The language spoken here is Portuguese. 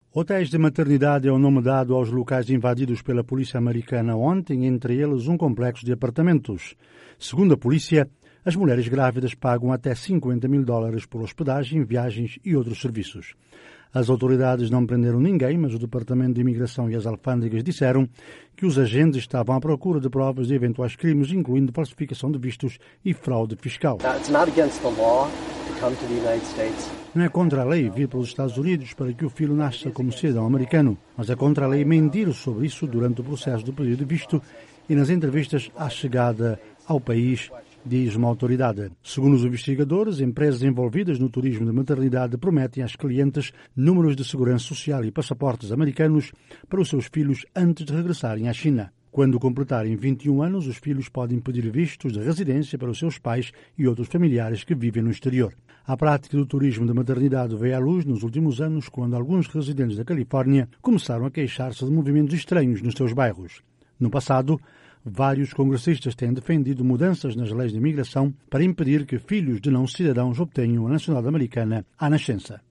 Hotéis de maternidade é o nome dado aos locais invadidos pela polícia americana ontem, entre eles um complexo de apartamentos. Segundo a polícia, as mulheres grávidas pagam até $50.000 por hospedagem, viagens e outros serviços. As autoridades não prenderam ninguém, mas o Departamento de Imigração e as alfândegas disseram que os agentes estavam à procura de provas de eventuais crimes, incluindo falsificação de vistos e fraude fiscal. Não é contra a lei vir para os Estados Unidos para que o filho nasça como cidadão americano, mas é contra a lei mentir sobre isso durante o processo do pedido de visto e nas entrevistas à chegada ao país, diz uma autoridade. Segundo os investigadores, empresas envolvidas no turismo de maternidade prometem às clientes números de segurança social e passaportes americanos para os seus filhos antes de regressarem à China. Quando completarem 21 anos, os filhos podem pedir vistos de residência para os seus pais e outros familiares que vivem no exterior. A prática do turismo de maternidade veio à luz nos últimos anos, quando alguns residentes da Califórnia começaram a queixar-se de movimentos estranhos nos seus bairros. No passado, vários congressistas têm defendido mudanças nas leis de imigração para impedir que filhos de não-cidadãos obtenham a nacionalidade americana à nascença.